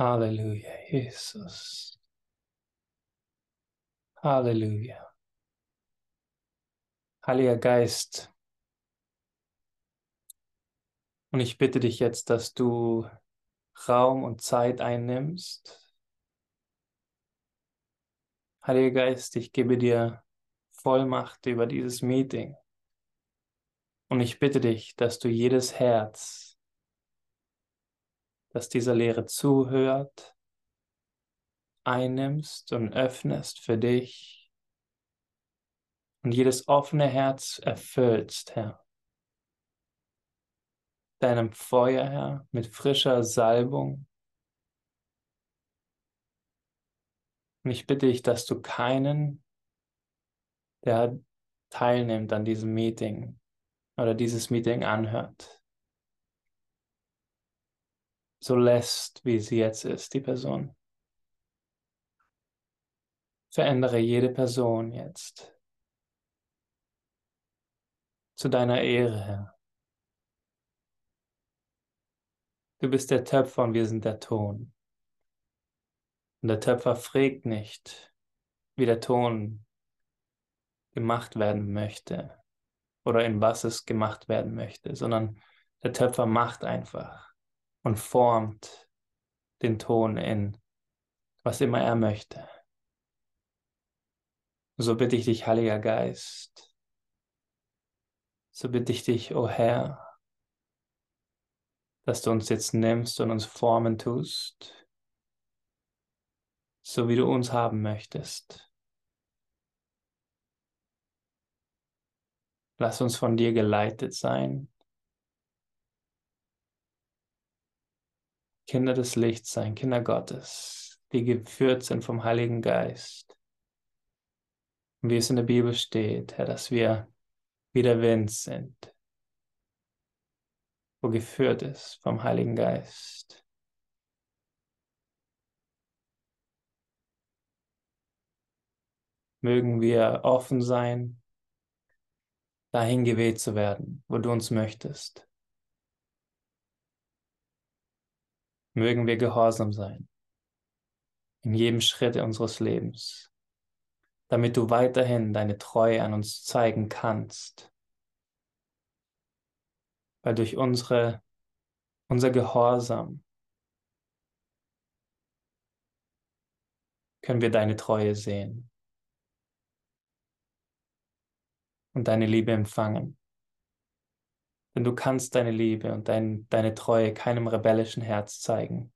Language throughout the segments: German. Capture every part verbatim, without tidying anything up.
Halleluja, Jesus. Halleluja. Heiliger Geist, und ich bitte dich jetzt, dass du Raum und Zeit einnimmst. Heiliger Geist, ich gebe dir Vollmacht über dieses Meeting. Und ich bitte dich, dass du jedes Herz, das dieser Lehre zuhört, einnimmst und öffnest für dich und jedes offene Herz erfüllst, Herr. Deinem Feuer, Herr, mit frischer Salbung. Und ich bitte dich, dass du keinen, der teilnimmt an diesem Meeting oder dieses Meeting anhört, so lässt, wie sie jetzt ist, die Person. Verändere jede Person jetzt zu deiner Ehre, Herr. Du bist der Töpfer und wir sind der Ton. Und der Töpfer fragt nicht, wie der Ton gemacht werden möchte oder in was es gemacht werden möchte, sondern der Töpfer macht einfach und formt den Ton in was immer er möchte. So bitte ich dich, Heiliger Geist, so bitte ich dich, o Herr, dass du uns jetzt nimmst und uns formen tust, so wie du uns haben möchtest. Lass uns von dir geleitet sein, Kinder des Lichts sein, Kinder Gottes, die geführt sind vom Heiligen Geist. Und wie es in der Bibel steht, Herr, dass wir wie der Wind sind, wo geführt ist vom Heiligen Geist. Mögen wir offen sein, dahin geweht zu werden, wo du uns möchtest. Mögen wir gehorsam sein, in jedem Schritt unseres Lebens, damit du weiterhin deine Treue an uns zeigen kannst, weil durch unsere, unser Gehorsam können wir deine Treue sehen und deine Liebe empfangen. Denn du kannst deine Liebe und dein, deine Treue keinem rebellischen Herz zeigen.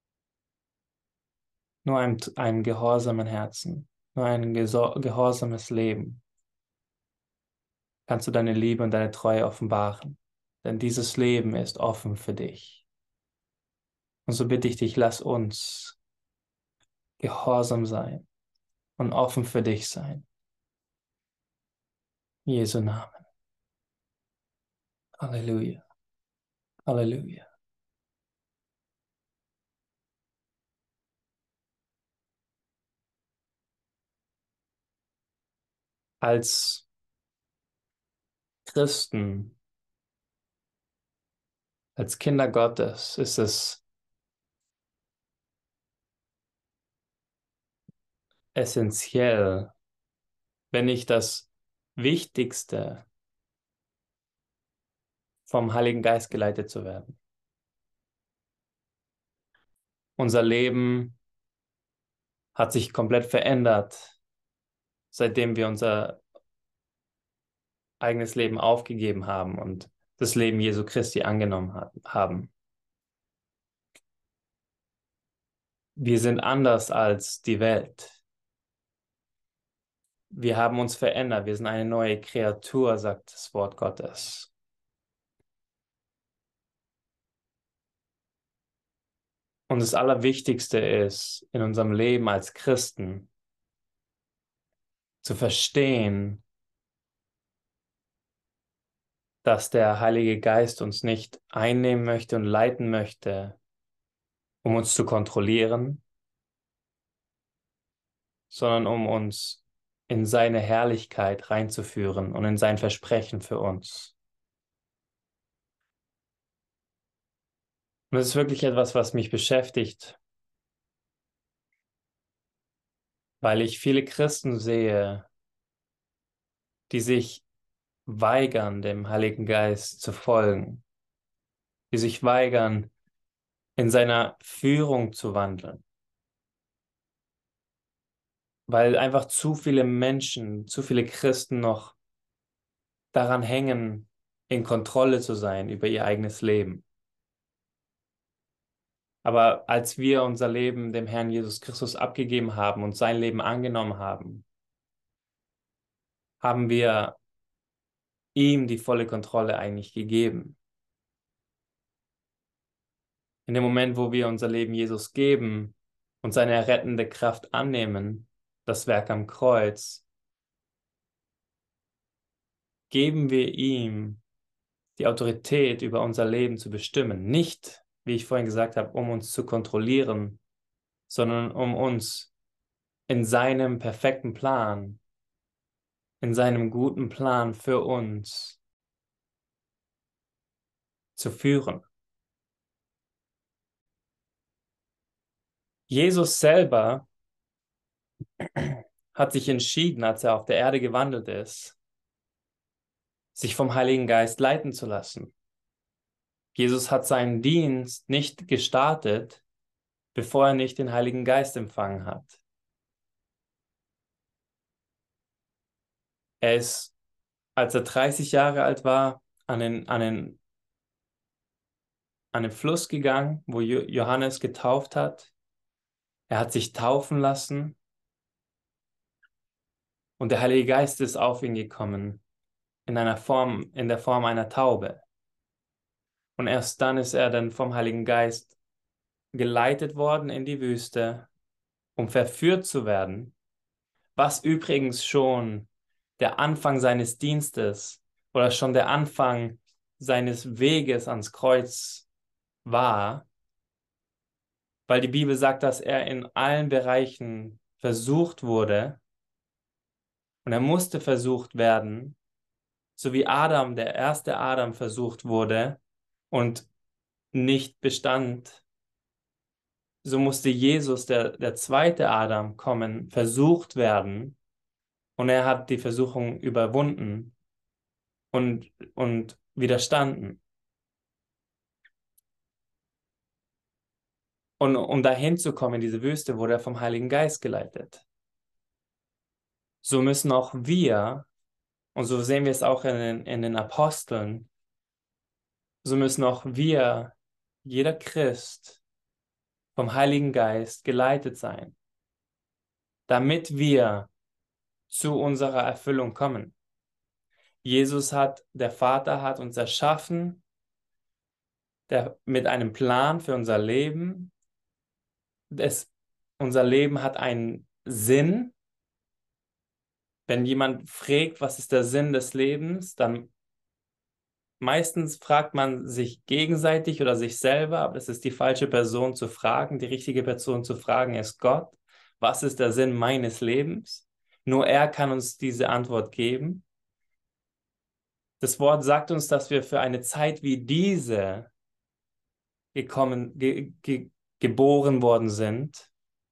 Nur einem, einem gehorsamen Herzen, nur ein gehorsames Leben kannst du deine Liebe und deine Treue offenbaren. Denn dieses Leben ist offen für dich. Und so bitte ich dich, lass uns gehorsam sein und offen für dich sein. In Jesu Namen. Halleluja. Halleluja. Als Christen, als Kinder Gottes ist es essentiell, wenn nicht das Wichtigste, vom Heiligen Geist geleitet zu werden. Unser Leben hat sich komplett verändert, seitdem wir unser eigenes Leben aufgegeben haben und das Leben Jesu Christi angenommen haben. Wir sind anders als die Welt. Wir haben uns verändert. Wir sind eine neue Kreatur, sagt das Wort Gottes. Und das Allerwichtigste ist, in unserem Leben als Christen zu verstehen, dass der Heilige Geist uns nicht einnehmen möchte und leiten möchte, um uns zu kontrollieren, sondern um uns in seine Herrlichkeit reinzuführen und in sein Versprechen für uns. Und das ist wirklich etwas, was mich beschäftigt weil ich viele Christen sehe, die sich weigern, dem Heiligen Geist zu folgen, die sich weigern, in seiner Führung zu wandeln, weil einfach zu viele Menschen, zu viele Christen noch daran hängen, in Kontrolle zu sein über ihr eigenes Leben. Aber als wir unser Leben dem Herrn Jesus Christus abgegeben haben und sein Leben angenommen haben, haben wir ihm die volle Kontrolle eigentlich gegeben. In dem Moment, wo wir unser Leben Jesus geben und seine errettende Kraft annehmen, das Werk am Kreuz, geben wir ihm die Autorität über unser Leben zu bestimmen. Nicht, wie ich vorhin gesagt habe, um uns zu kontrollieren, sondern um uns in seinem perfekten Plan, in seinem guten Plan für uns zu führen. Jesus selber hat sich entschieden, als er auf der Erde gewandelt ist, sich vom Heiligen Geist leiten zu lassen. Jesus hat seinen Dienst nicht gestartet, bevor er nicht den Heiligen Geist empfangen hat. Er ist, als er dreißig Jahre alt war, an den, an den, an den Fluss gegangen, wo Johannes getauft hat. Er hat sich taufen lassen und der Heilige Geist ist auf ihn gekommen, in einer Form, in der Form einer Taube. Und erst dann ist er dann vom Heiligen Geist geleitet worden in die Wüste, um verführt zu werden, was übrigens schon der Anfang seines Dienstes oder schon der Anfang seines Weges ans Kreuz war, weil die Bibel sagt, dass er in allen Bereichen versucht wurde und er musste versucht werden, so wie Adam, der erste Adam, versucht wurde und nicht bestand. So musste Jesus, der, der zweite Adam, kommen, versucht werden und er hat die Versuchung überwunden und, und widerstanden. Und um dahin zu kommen in diese Wüste, wurde er vom Heiligen Geist geleitet. So müssen auch wir, und so sehen wir es auch in den, in den Aposteln, so müssen auch wir, jeder Christ, vom Heiligen Geist geleitet sein, damit wir zu unserer Erfüllung kommen. Jesus hat, der Vater hat uns erschaffen, der, mit einem Plan für unser Leben. Es, unser Leben hat einen Sinn. Wenn jemand fragt, was ist der Sinn des Lebens, dann meistens fragt man sich gegenseitig oder sich selber, aber es ist die falsche Person zu fragen. Die richtige Person zu fragen ist Gott. Was ist der Sinn meines Lebens? Nur er kann uns diese Antwort geben. Das Wort sagt uns, dass wir für eine Zeit wie diese gekommen, ge, ge, geboren worden sind.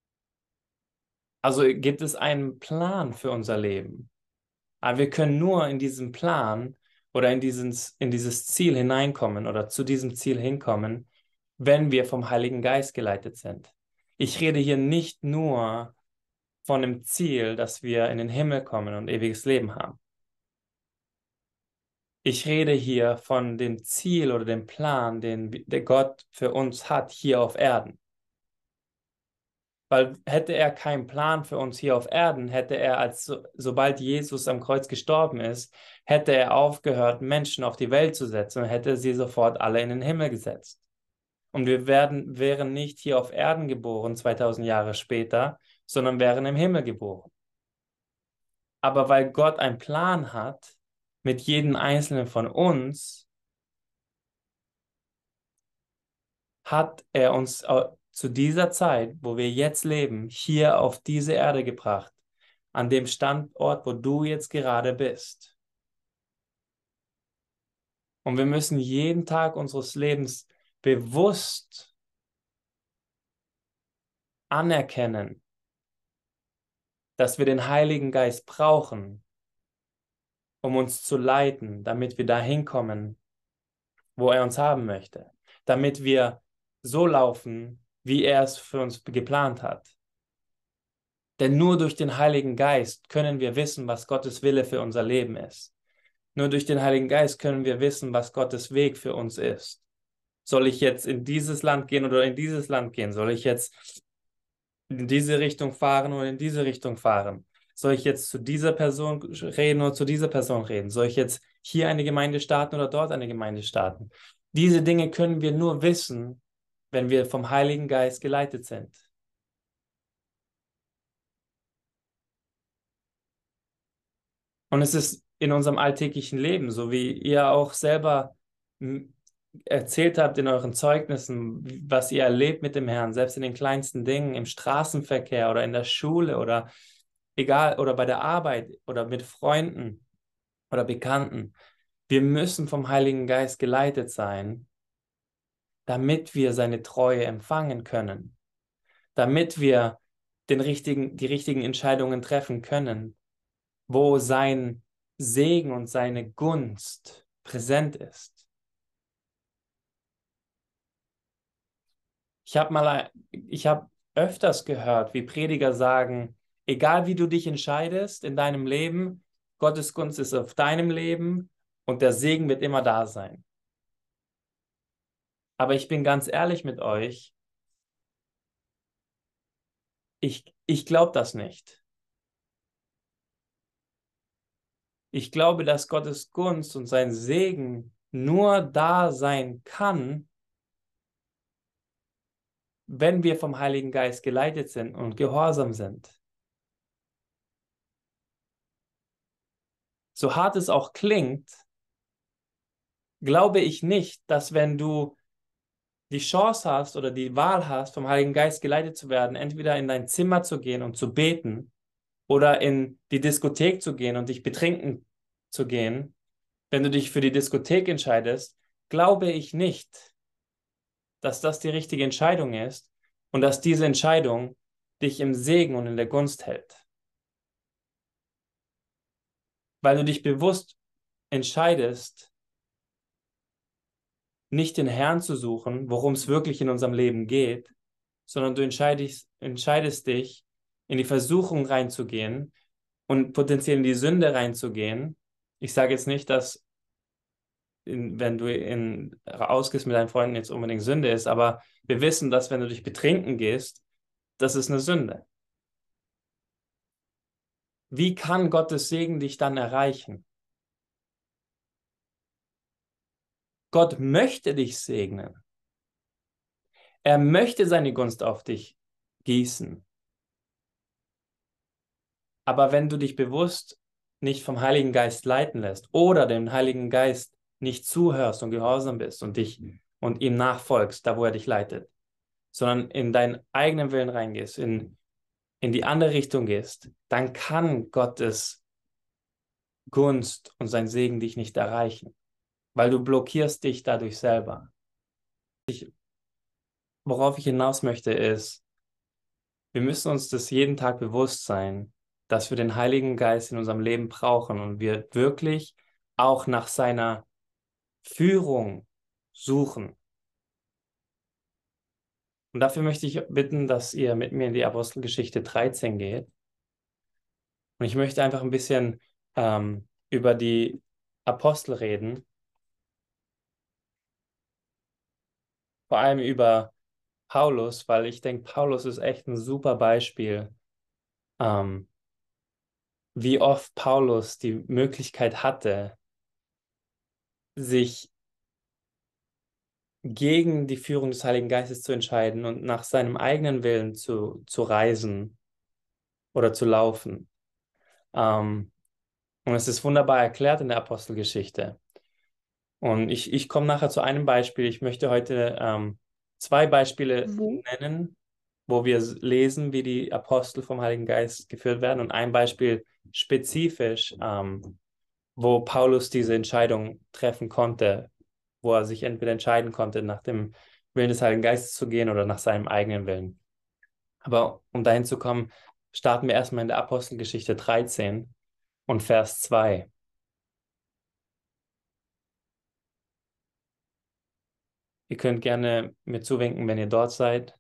Also gibt es einen Plan für unser Leben. Aber wir können nur in diesem Plan oder in dieses, in dieses Ziel hineinkommen oder zu diesem Ziel hinkommen, wenn wir vom Heiligen Geist geleitet sind. Ich rede hier nicht nur von dem Ziel, dass wir in den Himmel kommen und ewiges Leben haben. Ich rede hier von dem Ziel oder dem Plan, den der Gott für uns hat hier auf Erden. Weil hätte er keinen Plan für uns hier auf Erden, hätte er, als so, sobald Jesus am Kreuz gestorben ist, hätte er aufgehört, Menschen auf die Welt zu setzen und hätte sie sofort alle in den Himmel gesetzt. Und wir werden, wären nicht hier auf Erden geboren, zweitausend Jahre später, sondern wären im Himmel geboren. Aber weil Gott einen Plan hat mit jedem Einzelnen von uns, hat er uns zu dieser Zeit, wo wir jetzt leben, hier auf diese Erde gebracht, an dem Standort, wo du jetzt gerade bist. Und wir müssen jeden Tag unseres Lebens bewusst anerkennen, dass wir den Heiligen Geist brauchen, um uns zu leiten, damit wir dahin kommen, wo er uns haben möchte, damit wir so laufen, wie er es für uns geplant hat. Denn nur durch den Heiligen Geist können wir wissen, was Gottes Wille für unser Leben ist. Nur durch den Heiligen Geist können wir wissen, was Gottes Weg für uns ist. Soll ich jetzt in dieses Land gehen oder in dieses Land gehen? Soll ich jetzt in diese Richtung fahren oder in diese Richtung fahren? Soll ich jetzt zu dieser Person reden oder zu dieser Person reden? Soll ich jetzt hier eine Gemeinde starten oder dort eine Gemeinde starten? Diese Dinge können wir nur wissen, wenn wir vom Heiligen Geist geleitet sind. Und es ist in unserem alltäglichen Leben, so wie ihr auch selber erzählt habt in euren Zeugnissen, was ihr erlebt mit dem Herrn, selbst in den kleinsten Dingen, im Straßenverkehr oder in der Schule oder egal, oder bei der Arbeit oder mit Freunden oder Bekannten. Wir müssen vom Heiligen Geist geleitet sein, damit wir seine Treue empfangen können, damit wir den richtigen, die richtigen Entscheidungen treffen können, wo sein Segen und seine Gunst präsent ist. Ich habe mal, ich habe öfters gehört, wie Prediger sagen, egal wie du dich entscheidest in deinem Leben, Gottes Gunst ist auf deinem Leben und der Segen wird immer da sein. Aber ich bin ganz ehrlich mit euch, ich, ich glaube das nicht. Ich glaube, dass Gottes Gunst und sein Segen nur da sein kann, wenn wir vom Heiligen Geist geleitet sind und gehorsam sind. So hart es auch klingt, glaube ich nicht, dass wenn du die Chance hast oder die Wahl hast, vom Heiligen Geist geleitet zu werden, entweder in dein Zimmer zu gehen und zu beten oder in die Diskothek zu gehen und dich betrinken zu gehen, wenn du dich für die Diskothek entscheidest, glaube ich nicht, dass das die richtige Entscheidung ist und dass diese Entscheidung dich im Segen und in der Gunst hält. Weil du dich bewusst entscheidest, nicht den Herrn zu suchen, worum es wirklich in unserem Leben geht, sondern du entscheidest, entscheidest dich, in die Versuchung reinzugehen und potenziell in die Sünde reinzugehen. Ich sage jetzt nicht, dass in, wenn du in, ausgehst mit deinen Freunden jetzt unbedingt Sünde ist, aber wir wissen, dass wenn du dich betrinken gehst, das ist eine Sünde. Wie kann Gottes Segen dich dann erreichen? Gott möchte dich segnen. Er möchte seine Gunst auf dich gießen. Aber wenn du dich bewusst nicht vom Heiligen Geist leiten lässt oder dem Heiligen Geist nicht zuhörst und gehorsam bist und dich und ihm nachfolgst, da wo er dich leitet, sondern in deinen eigenen Willen reingehst, in, in die andere Richtung gehst, dann kann Gottes Gunst und sein Segen dich nicht erreichen, weil du blockierst dich dadurch selber. Ich, worauf ich hinaus möchte, ist, wir müssen uns das jeden Tag bewusst sein, dass wir den Heiligen Geist in unserem Leben brauchen und wir wirklich auch nach seiner Führung suchen. Und dafür möchte ich bitten, dass ihr mit mir in die Apostelgeschichte dreizehn geht. Und ich möchte einfach ein bisschen ähm, über die Apostel reden, vor allem über Paulus, weil ich denke, Paulus ist echt ein super Beispiel, ähm, wie oft Paulus die Möglichkeit hatte, sich gegen die Führung des Heiligen Geistes zu entscheiden und nach seinem eigenen Willen zu, zu reisen oder zu laufen. Ähm, und es ist wunderbar erklärt in der Apostelgeschichte. Und ich, ich komme nachher zu einem Beispiel. Ich möchte heute ähm, zwei Beispiele Wo? nennen, wo wir lesen, wie die Apostel vom Heiligen Geist geführt werden. Und ein Beispiel spezifisch, ähm, wo Paulus diese Entscheidung treffen konnte, wo er sich entweder entscheiden konnte, nach dem Willen des Heiligen Geistes zu gehen oder nach seinem eigenen Willen. Aber um dahin zu kommen, starten wir erstmal in der Apostelgeschichte dreizehn und Vers zwei. Ihr könnt gerne mir zuwinken, wenn ihr dort seid.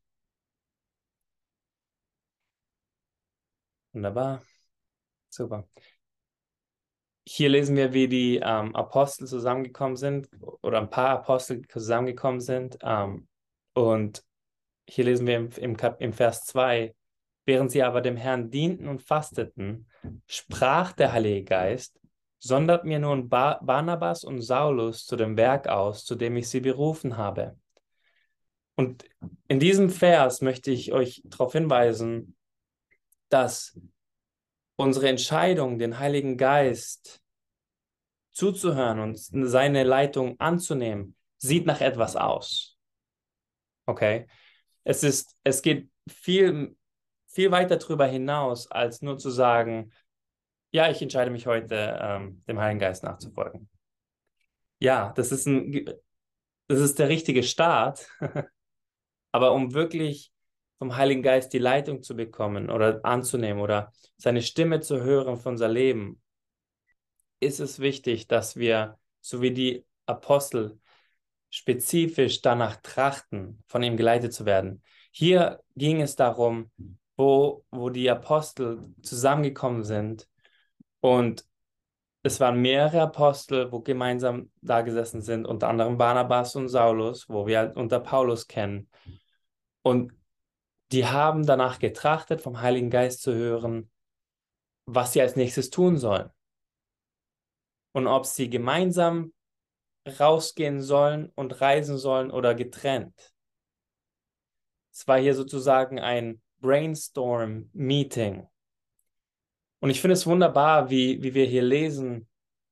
Wunderbar. Super. Hier lesen wir, wie die ähm, Apostel zusammengekommen sind oder ein paar Apostel zusammengekommen sind. Ähm, und hier lesen wir im, im, Kap im Vers zwei: Während sie aber dem Herrn dienten und fasteten, sprach der Heilige Geist: Sondert mir nun ba Barnabas und Saulus zu dem Werk aus, zu dem ich sie berufen habe. Und in diesem Vers möchte ich euch darauf hinweisen, dass unsere Entscheidung, den Heiligen Geist zuzuhören und seine Leitung anzunehmen, sieht nach etwas aus. Okay? Es ist, es geht viel, viel weiter darüber hinaus, als nur zu sagen, ja, ich entscheide mich heute, ähm, dem Heiligen Geist nachzufolgen. Ja, das ist ein, das ist der richtige Start. Aber um wirklich vom Heiligen Geist die Leitung zu bekommen oder anzunehmen oder seine Stimme zu hören für unser Leben, ist es wichtig, dass wir, so wie die Apostel, spezifisch danach trachten, von ihm geleitet zu werden. Hier ging es darum, wo, wo die Apostel zusammengekommen sind, und es waren mehrere Apostel, wo gemeinsam da gesessen sind, unter anderem Barnabas und Saulus, wo wir halt unter Paulus kennen. Und die haben danach getrachtet, vom Heiligen Geist zu hören, was sie als nächstes tun sollen. Und ob sie gemeinsam rausgehen sollen und reisen sollen oder getrennt. Es war hier sozusagen ein Brainstorm-Meeting. Und ich finde es wunderbar, wie, wie wir hier lesen,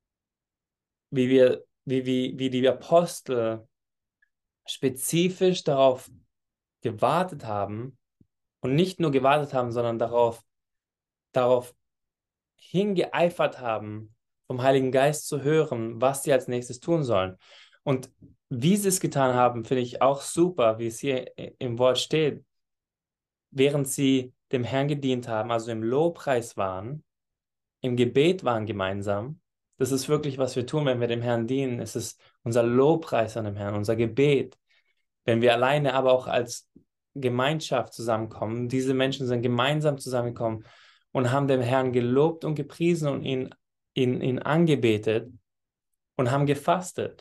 wie, wir, wie, wie, wie die Apostel spezifisch darauf gewartet haben und nicht nur gewartet haben, sondern darauf, darauf hingeeifert haben, vom Heiligen Geist zu hören, was sie als nächstes tun sollen. Und wie sie es getan haben, finde ich auch super, wie es hier im Wort steht. Während sie dem Herrn gedient haben, also im Lobpreis waren, im Gebet waren gemeinsam. Das ist wirklich, was wir tun, wenn wir dem Herrn dienen. Es ist unser Lobpreis an dem Herrn, unser Gebet. Wenn wir alleine, aber auch als Gemeinschaft zusammenkommen, diese Menschen sind gemeinsam zusammengekommen und haben dem Herrn gelobt und gepriesen und ihn, ihn, ihn angebetet und haben gefastet.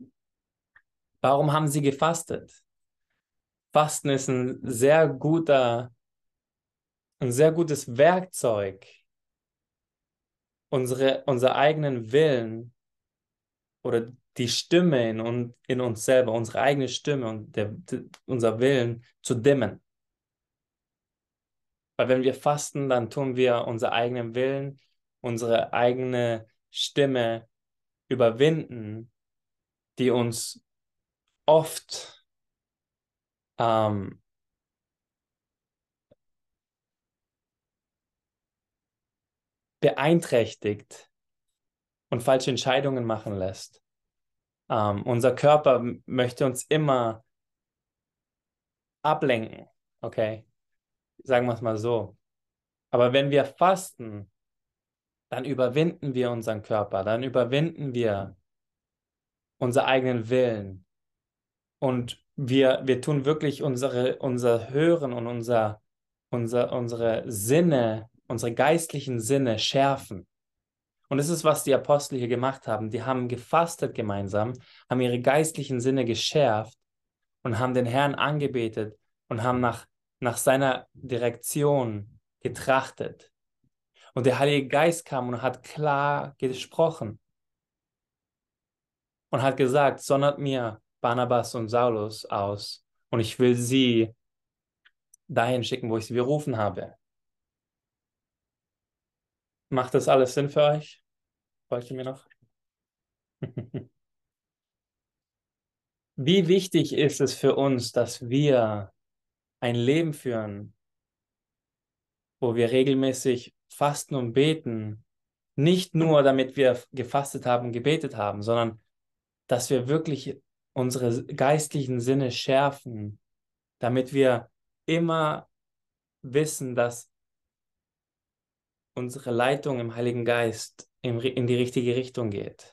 Warum haben sie gefastet? Fasten ist ein sehr guter, ein sehr gutes Werkzeug, unsere, unser eigenen Willen oder die Stimme in, in uns selber, unsere eigene Stimme und der, unser Willen zu dimmen. Weil wenn wir fasten, dann tun wir unseren eigenen Willen, unsere eigene Stimme überwinden, die uns oft ähm, beeinträchtigt und falsche Entscheidungen machen lässt. Ähm, unser Körper möchte uns immer ablenken, okay? Sagen wir es mal so. Aber wenn wir fasten, dann überwinden wir unseren Körper, dann überwinden wir unseren eigenen Willen. Und wir, wir tun wirklich unsere, unser Hören und unser, unser, unsere Sinne, unsere geistlichen Sinne schärfen. Und das ist, was die Apostel hier gemacht haben. Die haben gefastet gemeinsam, haben ihre geistlichen Sinne geschärft und haben den Herrn angebetet und haben nach, nach seiner Direktion getrachtet. Und der Heilige Geist kam und hat klar gesprochen und hat gesagt: Sondert mir Barnabas und Saulus aus, und ich will sie dahin schicken, wo ich sie berufen habe. Macht das alles Sinn für euch? Folgt ihr mir noch? Wie wichtig ist es für uns, dass wir ein Leben führen, wo wir regelmäßig fasten und beten, nicht nur damit wir gefastet haben und gebetet haben, sondern dass wir wirklich unsere geistlichen Sinne schärfen, damit wir immer wissen, dass unsere Leitung im Heiligen Geist in, in die richtige Richtung geht.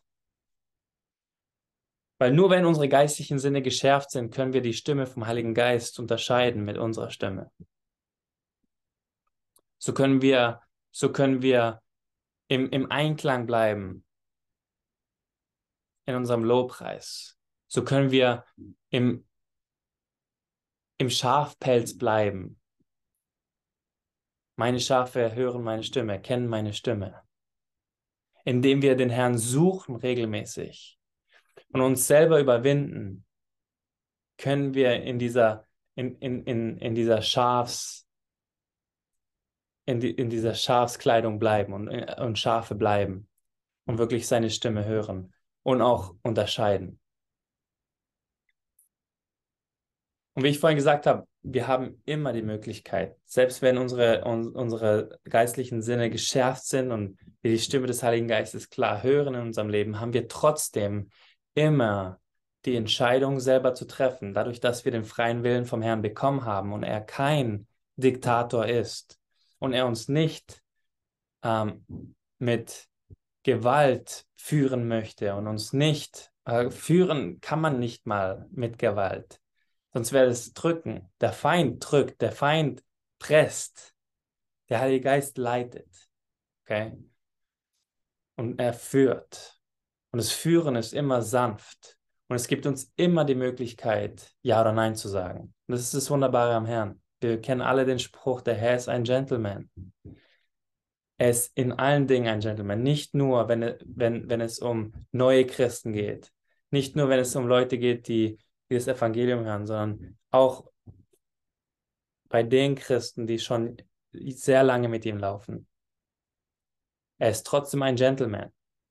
Weil nur wenn unsere geistlichen Sinne geschärft sind, können wir die Stimme vom Heiligen Geist unterscheiden mit unserer Stimme. So können wir, so können wir im, im Einklang bleiben in unserem Lobpreis. So können wir im, im Schafpelz bleiben. Meine Schafe hören meine Stimme, kennen meine Stimme. Indem wir den Herrn suchen regelmäßig und uns selber überwinden, können wir in dieser, in, in, in, in dieser Schafs, in, die, in dieser Schafskleidung bleiben und, und Schafe bleiben und wirklich seine Stimme hören und auch unterscheiden. Und wie ich vorhin gesagt habe, wir haben immer die Möglichkeit, selbst wenn unsere, un, unsere geistlichen Sinne geschärft sind und wir die Stimme des Heiligen Geistes klar hören in unserem Leben, haben wir trotzdem immer die Entscheidung selber zu treffen, dadurch, dass wir den freien Willen vom Herrn bekommen haben und er kein Diktator ist und er uns nicht ähm, mit Gewalt führen möchte und uns nicht, äh, führen kann man nicht mal mit Gewalt. Sonst wäre es drücken. Der Feind drückt, der Feind presst. Der Heilige Geist leitet. Okay? Und er führt. Und das Führen ist immer sanft. Und es gibt uns immer die Möglichkeit, Ja oder Nein zu sagen. Und das ist das Wunderbare am Herrn. Wir kennen alle den Spruch, der Herr ist ein Gentleman. Er ist in allen Dingen ein Gentleman. Nicht nur, wenn, wenn, wenn es um neue Christen geht. Nicht nur, wenn es um Leute geht, die, die das Evangelium hören, sondern auch bei den Christen, die schon sehr lange mit ihm laufen. Er ist trotzdem ein Gentleman.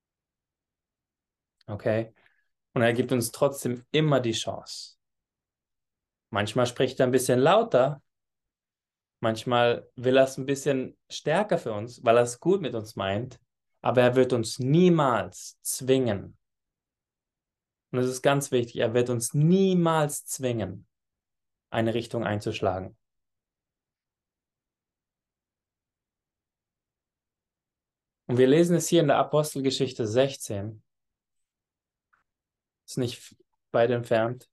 Okay? Und er gibt uns trotzdem immer die Chance. Manchmal spricht er ein bisschen lauter. Manchmal will er es ein bisschen stärker für uns, weil er es gut mit uns meint. Aber er wird uns niemals zwingen. Und das ist ganz wichtig. Er wird uns niemals zwingen, eine Richtung einzuschlagen. Und wir lesen es hier in der Apostelgeschichte sechzehn. Ist nicht weit entfernt.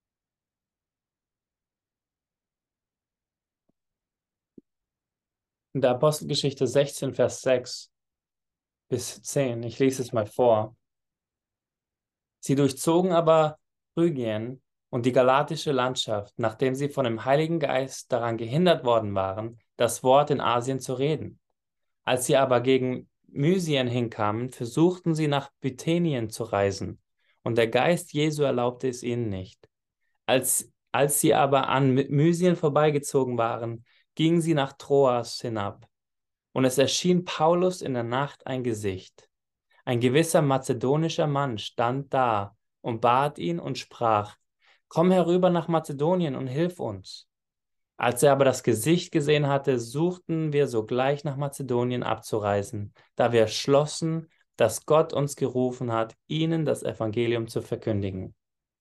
In der Apostelgeschichte sechzehn, Vers sechs bis zehn. Ich lese es mal vor. Sie durchzogen aber Phrygien und die galatische Landschaft, nachdem sie von dem Heiligen Geist daran gehindert worden waren, das Wort in Asien zu reden. Als sie aber gegen Mysien hinkamen, versuchten sie nach Bithynien zu reisen, und der Geist Jesu erlaubte es ihnen nicht. Als, als sie aber an Mysien vorbeigezogen waren, gingen sie nach Troas hinab. Und es erschien Paulus in der Nacht ein Gesicht. Ein gewisser mazedonischer Mann stand da und bat ihn und sprach: Komm herüber nach Mazedonien und hilf uns. Als er aber das Gesicht gesehen hatte, suchten wir sogleich nach Mazedonien abzureisen, da wir schlossen, dass Gott uns gerufen hat, ihnen das Evangelium zu verkündigen.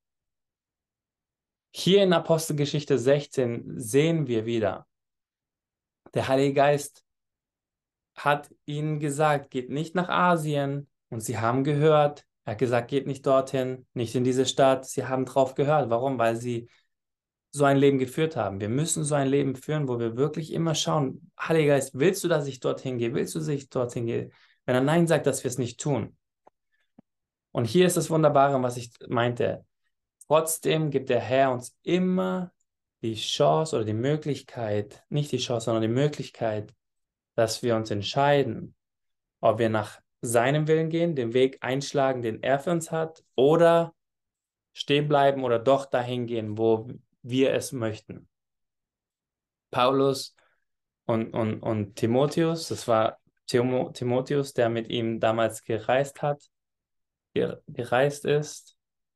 Hier in Apostelgeschichte sechzehn sehen wir wieder, der Heilige Geist hat ihnen gesagt, geht nicht nach Asien. Und sie haben gehört. Er hat gesagt, geht nicht dorthin, nicht in diese Stadt. Sie haben drauf gehört. Warum? Weil sie so ein Leben geführt haben. Wir müssen so ein Leben führen, wo wir wirklich immer schauen, Heiliger Geist, willst du, dass ich dorthin gehe? Willst du, dass ich dorthin gehe? Wenn er Nein sagt, dass wir es nicht tun. Und hier ist das Wunderbare, was ich meinte. Trotzdem gibt der Herr uns immer die Chance oder die Möglichkeit, nicht die Chance, sondern die Möglichkeit, dass wir uns entscheiden, ob wir nach seinem Willen gehen, den Weg einschlagen, den er für uns hat, oder stehen bleiben oder doch dahin gehen, wo wir es möchten. Paulus und, und, und Timotheus, das war Timo, Timotheus, der mit ihm damals gereist hat, gereist ist.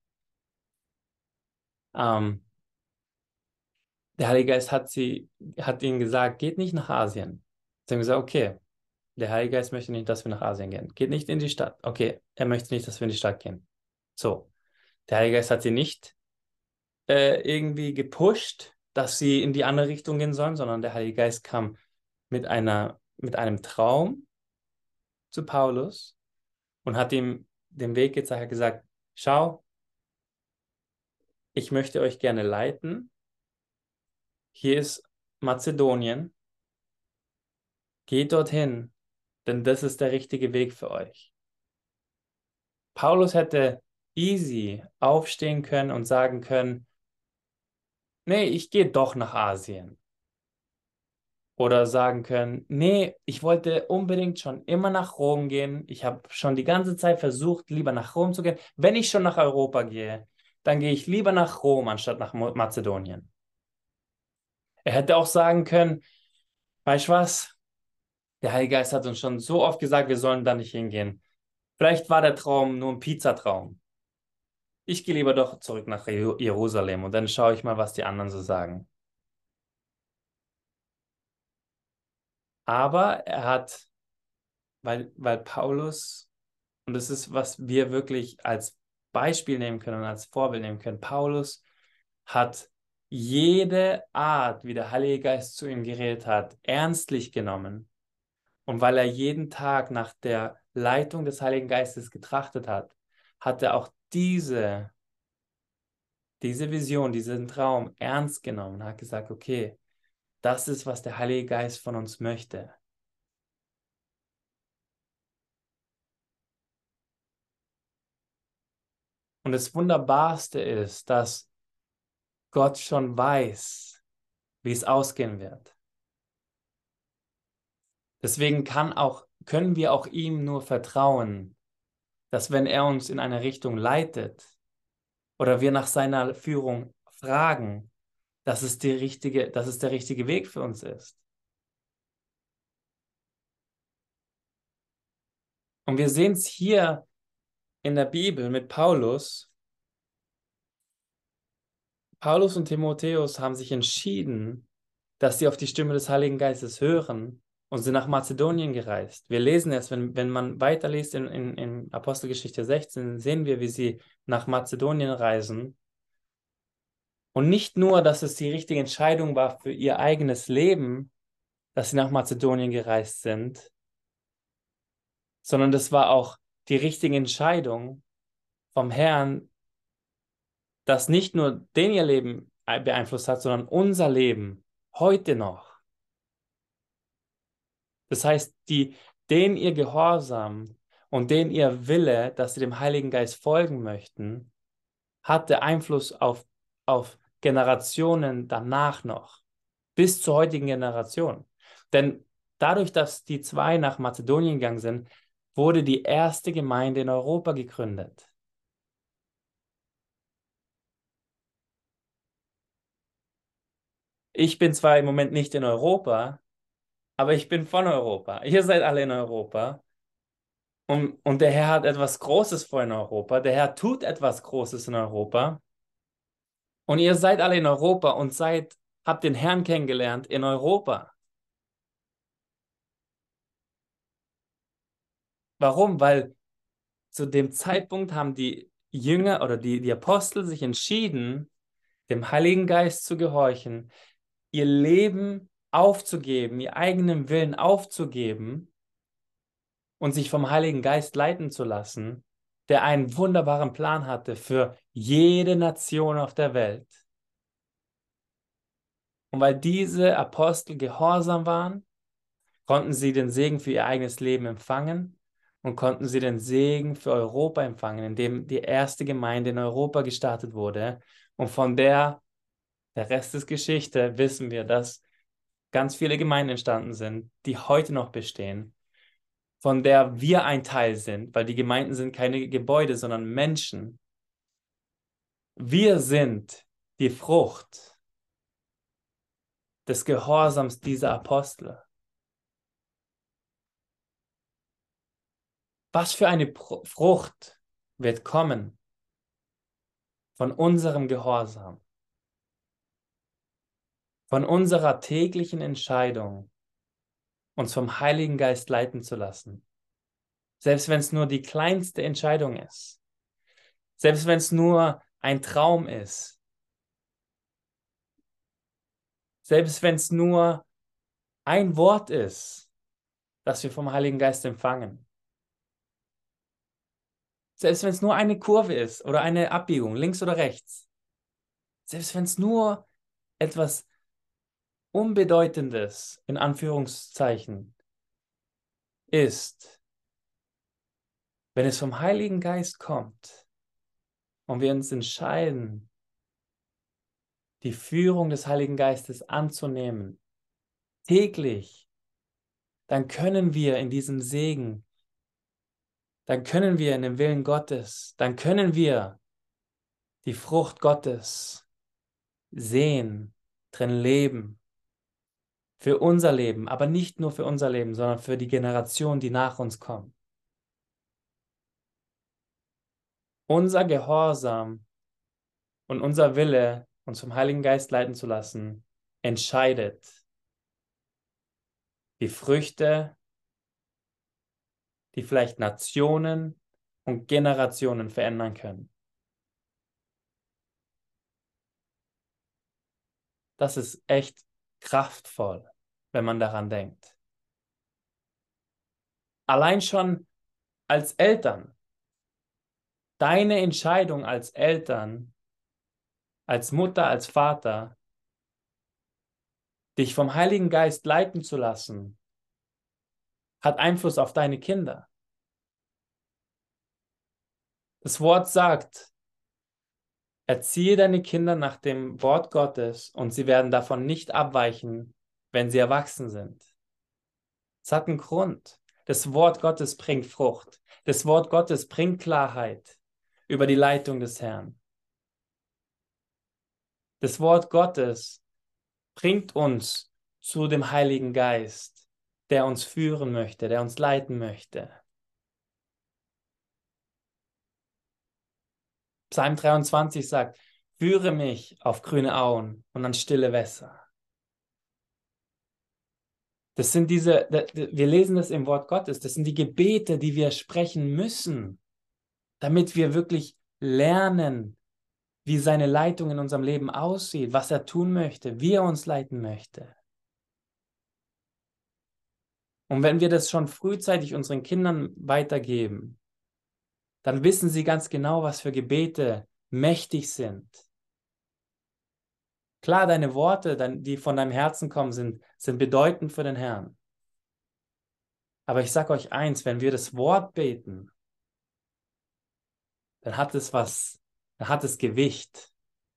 Ähm, der Heilige Geist hat, sie, hat ihnen gesagt, geht nicht nach Asien. Sie haben gesagt, okay, der Heilige Geist möchte nicht, dass wir nach Asien gehen. Geht nicht in die Stadt. Okay, er möchte nicht, dass wir in die Stadt gehen. So, der Heilige Geist hat sie nicht äh, irgendwie gepusht, dass sie in die andere Richtung gehen sollen, sondern der Heilige Geist kam mit einer, mit einem Traum zu Paulus und hat ihm den Weg gezeigt, hat gesagt, schau, ich möchte euch gerne leiten. Hier ist Mazedonien. Geht dorthin, denn das ist der richtige Weg für euch. Paulus hätte easy aufstehen können und sagen können, nee, ich gehe doch nach Asien. Oder sagen können, nee, ich wollte unbedingt schon immer nach Rom gehen. Ich habe schon die ganze Zeit versucht, lieber nach Rom zu gehen. Wenn ich schon nach Europa gehe, dann gehe ich lieber nach Rom anstatt nach Mo- Mazedonien. Er hätte auch sagen können, weißt du was? Der Heilige Geist hat uns schon so oft gesagt, wir sollen da nicht hingehen. Vielleicht war der Traum nur ein Pizzatraum. Ich gehe lieber doch zurück nach Jeru- Jerusalem und dann schaue ich mal, was die anderen so sagen. Aber er hat, weil, weil Paulus, und das ist, was wir wirklich als Beispiel nehmen können und als Vorbild nehmen können, Paulus hat jede Art, wie der Heilige Geist zu ihm geredet hat, ernstlich genommen. Und weil er jeden Tag nach der Leitung des Heiligen Geistes getrachtet hat, hat er auch diese, diese Vision, diesen Traum ernst genommen und hat gesagt, okay, das ist, was der Heilige Geist von uns möchte. Und das Wunderbarste ist, dass Gott schon weiß, wie es ausgehen wird. Deswegen kann auch, können wir auch ihm nur vertrauen, dass wenn er uns in eine Richtung leitet oder wir nach seiner Führung fragen, dass es die richtige, dass es der richtige Weg für uns ist. Und wir sehen es hier in der Bibel mit Paulus. Paulus und Timotheus haben sich entschieden, dass sie auf die Stimme des Heiligen Geistes hören und sind nach Mazedonien gereist. Wir lesen es, wenn, wenn man weiterliest in, in, in Apostelgeschichte sechzehn, sehen wir, wie sie nach Mazedonien reisen. Und nicht nur, dass es die richtige Entscheidung war für ihr eigenes Leben, dass sie nach Mazedonien gereist sind, sondern das war auch die richtige Entscheidung vom Herrn, das nicht nur den ihr Leben beeinflusst hat, sondern unser Leben heute noch. Das heißt, die, den ihr Gehorsam und den ihr Wille, dass sie dem Heiligen Geist folgen möchten, hatte Einfluss auf, auf Generationen danach noch, bis zur heutigen Generation. Denn dadurch, dass die zwei nach Mazedonien gegangen sind, wurde die erste Gemeinde in Europa gegründet. Ich bin zwar im Moment nicht in Europa, aber ich bin von Europa. Ihr seid alle in Europa. Und, und der Herr hat etwas Großes vor in Europa. Der Herr tut etwas Großes in Europa. Und ihr seid alle in Europa und seid, habt den Herrn kennengelernt in Europa. Warum? Weil zu dem Zeitpunkt haben die Jünger oder die, die Apostel sich entschieden, dem Heiligen Geist zu gehorchen, ihr Leben aufzugeben, ihr eigenen Willen aufzugeben und sich vom Heiligen Geist leiten zu lassen, der einen wunderbaren Plan hatte für jede Nation auf der Welt. Und weil diese Apostel gehorsam waren, konnten sie den Segen für ihr eigenes Leben empfangen und konnten sie den Segen für Europa empfangen, indem die erste Gemeinde in Europa gestartet wurde. Und von der, der Rest ist Geschichte, wissen wir, dass ganz viele Gemeinden entstanden sind, die heute noch bestehen, von der wir ein Teil sind, weil die Gemeinden sind keine Gebäude, sondern Menschen. Wir sind die Frucht des Gehorsams dieser Apostel. Was für eine Pr- Frucht wird kommen von unserem Gehorsam, von unserer täglichen Entscheidung, uns vom Heiligen Geist leiten zu lassen. Selbst wenn es nur die kleinste Entscheidung ist, selbst wenn es nur ein Traum ist, selbst wenn es nur ein Wort ist, das wir vom Heiligen Geist empfangen. Selbst wenn es nur eine Kurve ist oder eine Abbiegung, links oder rechts. Selbst wenn es nur etwas Unbedeutendes, in Anführungszeichen, ist, wenn es vom Heiligen Geist kommt und wir uns entscheiden, die Führung des Heiligen Geistes anzunehmen, täglich, dann können wir in diesem Segen, dann können wir in dem Willen Gottes, dann können wir die Frucht Gottes sehen, drin leben, für unser Leben, aber nicht nur für unser Leben, sondern für die Generation, die nach uns kommen. Unser Gehorsam und unser Wille, uns vom Heiligen Geist leiten zu lassen, entscheidet die Früchte, die vielleicht Nationen und Generationen verändern können. Das ist echt kraftvoll, wenn man daran denkt. Allein schon als Eltern, deine Entscheidung als Eltern, als Mutter, als Vater, dich vom Heiligen Geist leiten zu lassen, hat Einfluss auf deine Kinder. Das Wort sagt, erziehe deine Kinder nach dem Wort Gottes und sie werden davon nicht abweichen, wenn sie erwachsen sind. Es hat einen Grund. Das Wort Gottes bringt Frucht. Das Wort Gottes bringt Klarheit über die Leitung des Herrn. Das Wort Gottes bringt uns zu dem Heiligen Geist, der uns führen möchte, der uns leiten möchte. Psalm dreiundzwanzig sagt, führe mich auf grüne Auen und an stille Wässer. Das sind diese, wir lesen das im Wort Gottes, das sind die Gebete, die wir sprechen müssen, damit wir wirklich lernen, wie seine Leitung in unserem Leben aussieht, was er tun möchte, wie er uns leiten möchte. Und wenn wir das schon frühzeitig unseren Kindern weitergeben, dann wissen sie ganz genau, was für Gebete mächtig sind. Klar, deine Worte, die von deinem Herzen kommen, sind, sind bedeutend für den Herrn. Aber ich sage euch eins, wenn wir das Wort beten, dann hat es was, dann hat es Gewicht.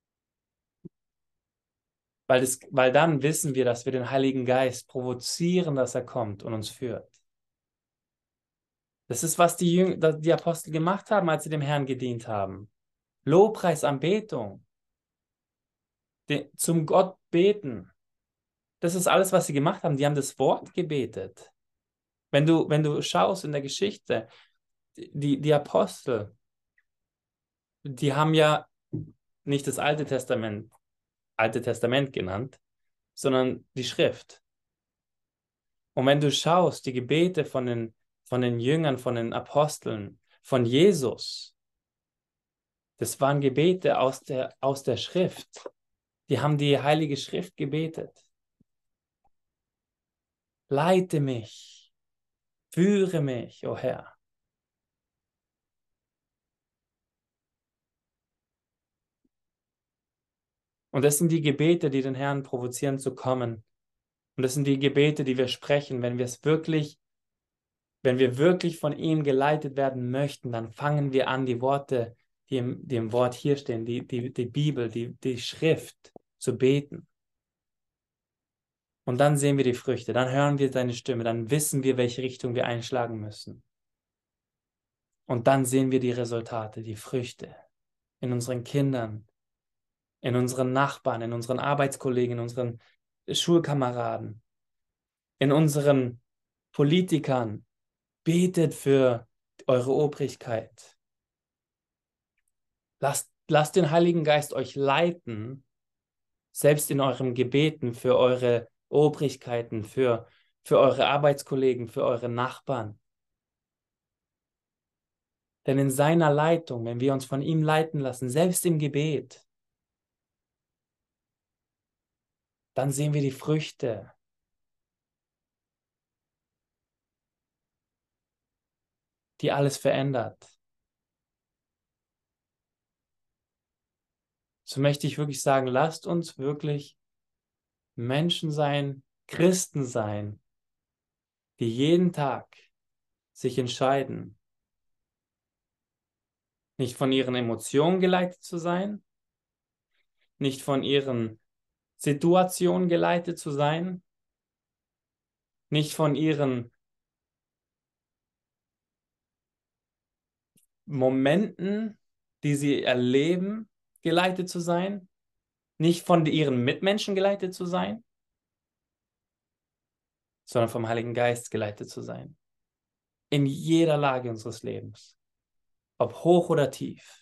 Weil, das, weil dann wissen wir, dass wir den Heiligen Geist provozieren, dass er kommt und uns führt. Das ist, was die, Jüng die Apostel gemacht haben, als sie dem Herrn gedient haben. Lobpreis, Anbetung, den, zum Gott beten. Das ist alles, was sie gemacht haben. Die haben das Wort gebetet. Wenn du, wenn du schaust in der Geschichte, die, die Apostel, die haben ja nicht das Alte Testament, Alte Testament genannt, sondern die Schrift. Und wenn du schaust, die Gebete von den, von den Jüngern, von den Aposteln, von Jesus, das waren Gebete aus der, aus der Schrift. Die haben die Heilige Schrift gebetet. Leite mich, führe mich, o Herr. Und das sind die Gebete, die den Herrn provozieren zu kommen. Und das sind die Gebete, die wir sprechen, wenn wir es wirklich, wenn wir wirklich von ihm geleitet werden möchten, dann fangen wir an, die Worte, die im, die im Wort hier stehen, die, die, die Bibel, die, die Schrift zu beten. Und dann sehen wir die Früchte, dann hören wir seine Stimme, dann wissen wir, welche Richtung wir einschlagen müssen. Und dann sehen wir die Resultate, die Früchte in unseren Kindern, in unseren Nachbarn, in unseren Arbeitskollegen, in unseren Schulkameraden, in unseren Politikern. Betet für eure Obrigkeit. Lasst, lasst den Heiligen Geist euch leiten, selbst in euren Gebeten für eure Obrigkeiten, für, für eure Arbeitskollegen, für eure Nachbarn. Denn in seiner Leitung, wenn wir uns von ihm leiten lassen, selbst im Gebet, dann sehen wir die Früchte. Die alles verändert. So möchte ich wirklich sagen, lasst uns wirklich Menschen sein, Christen sein, die jeden Tag sich entscheiden, nicht von ihren Emotionen geleitet zu sein, nicht von ihren Situationen geleitet zu sein, nicht von ihren Momenten, die sie erleben, geleitet zu sein, nicht von ihren Mitmenschen geleitet zu sein, sondern vom Heiligen Geist geleitet zu sein. In jeder Lage unseres Lebens, ob hoch oder tief.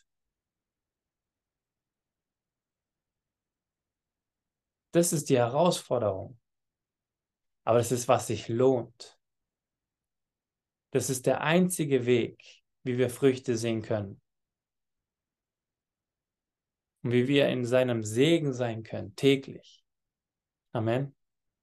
Das ist die Herausforderung. Aber das ist, was sich lohnt. Das ist der einzige Weg, wie wir Früchte sehen können. Und wie wir in seinem Segen sein können, täglich. Amen.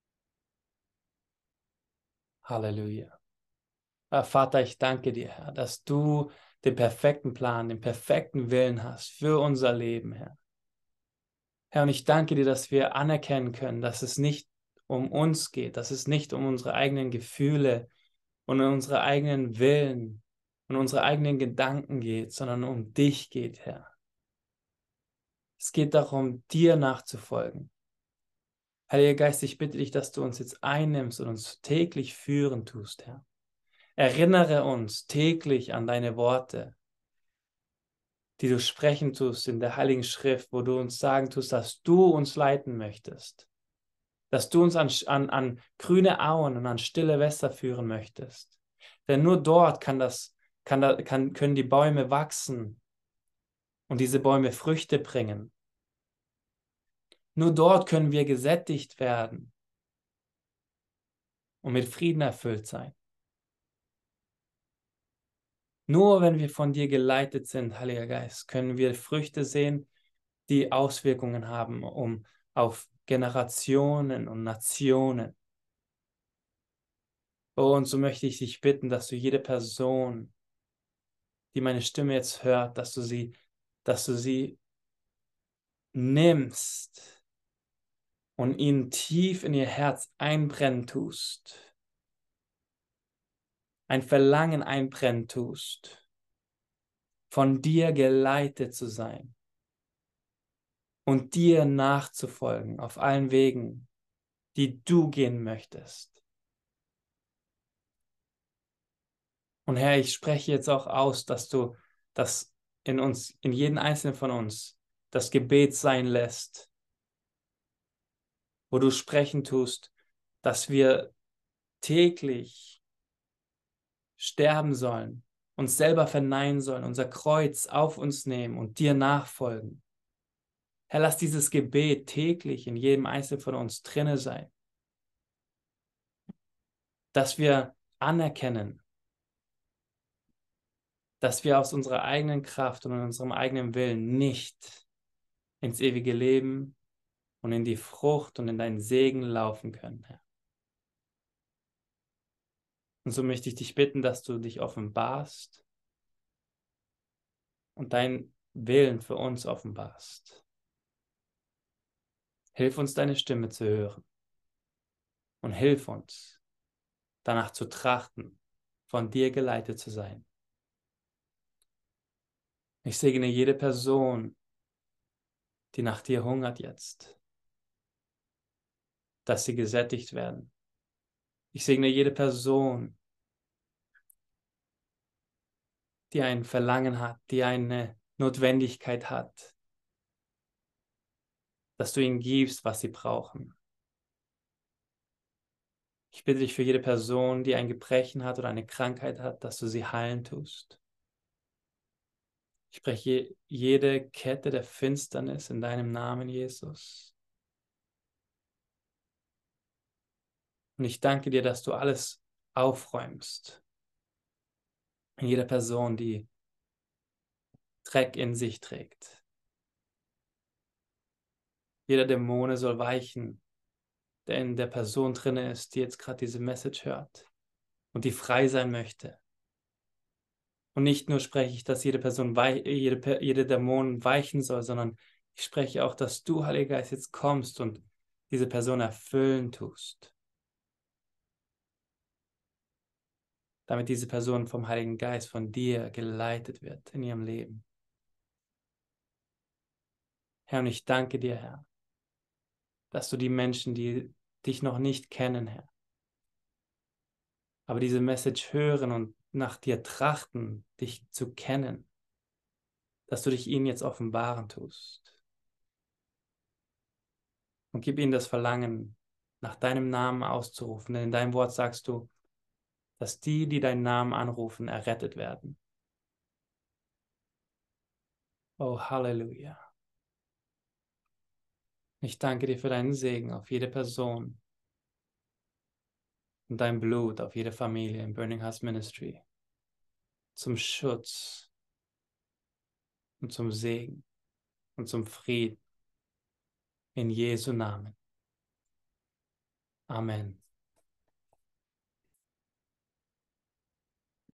Halleluja. Vater, ich danke dir, Herr, dass du den perfekten Plan, den perfekten Willen hast für unser Leben, Herr. Herr, und ich danke dir, dass wir anerkennen können, dass es nicht um uns geht, dass es nicht um unsere eigenen Gefühle und um unsere eigenen Willen und unsere eigenen Gedanken geht, sondern um dich geht, Herr. Es geht darum, dir nachzufolgen. Heiliger Geist, ich bitte dich, dass du uns jetzt einnimmst und uns täglich führen tust, Herr. Erinnere uns täglich an deine Worte, die du sprechen tust in der Heiligen Schrift, wo du uns sagen tust, dass du uns leiten möchtest, dass du uns an, an, an grüne Auen und an stille Wässer führen möchtest. Denn nur dort kann das, kann da, kann, können die Bäume wachsen und diese Bäume Früchte bringen. Nur dort können wir gesättigt werden und mit Frieden erfüllt sein. Nur wenn wir von dir geleitet sind, Heiliger Geist, können wir Früchte sehen, die Auswirkungen haben um, auf Generationen und Nationen. Oh, und so möchte ich dich bitten, dass du jede Person, die meine Stimme jetzt hört, dass du sie, dass du sie nimmst und ihnen tief in ihr Herz einbrennen tust. Ein Verlangen einbrennen tust, von dir geleitet zu sein und dir nachzufolgen auf allen Wegen, die du gehen möchtest. Und Herr, ich spreche jetzt auch aus, dass du das in uns, in jeden einzelnen von uns, das Gebet sein lässt, wo du sprechen tust, dass wir täglich sterben sollen, uns selber verneinen sollen, unser Kreuz auf uns nehmen und dir nachfolgen. Herr, lass dieses Gebet täglich in jedem Einzelnen von uns drinne sein, dass wir anerkennen, dass wir aus unserer eigenen Kraft und in unserem eigenen Willen nicht ins ewige Leben und in die Frucht und in deinen Segen laufen können, Herr. Und so möchte ich dich bitten, dass du dich offenbarst und deinen Willen für uns offenbarst. Hilf uns, deine Stimme zu hören und hilf uns, danach zu trachten, von dir geleitet zu sein. Ich segne jede Person, die nach dir hungert jetzt, dass sie gesättigt werden. Ich segne jede Person, die ein Verlangen hat, die eine Notwendigkeit hat, dass du ihnen gibst, was sie brauchen. Ich bitte dich für jede Person, die ein Gebrechen hat oder eine Krankheit hat, dass du sie heilen tust. Ich spreche jede Kette der Finsternis in deinem Namen, Jesus. Und ich danke dir, dass du alles aufräumst. In jeder Person, die Dreck in sich trägt. Jeder Dämone soll weichen, der in der Person drin ist, die jetzt gerade diese Message hört und die frei sein möchte. Und nicht nur spreche ich, dass jede Person, jede, jede Dämon weichen soll, sondern Ich spreche auch, dass du, Heiliger Geist, jetzt kommst und diese Person erfüllen tust, damit diese Person vom Heiligen Geist, von dir geleitet wird in ihrem Leben. Herr, und ich danke dir, Herr, dass du die Menschen, die dich noch nicht kennen, Herr, aber diese Message hören und nach dir trachten, dich zu kennen, dass du dich ihnen jetzt offenbaren tust. Und gib ihnen das Verlangen, nach deinem Namen auszurufen. Denn in deinem Wort sagst du, dass die, die deinen Namen anrufen, errettet werden. Oh, Halleluja. Ich danke dir für deinen Segen auf jede Person und dein Blut auf jede Familie im Burning Hearts Ministry. Zum Schutz und zum Segen und zum Frieden. In Jesu Namen. Amen.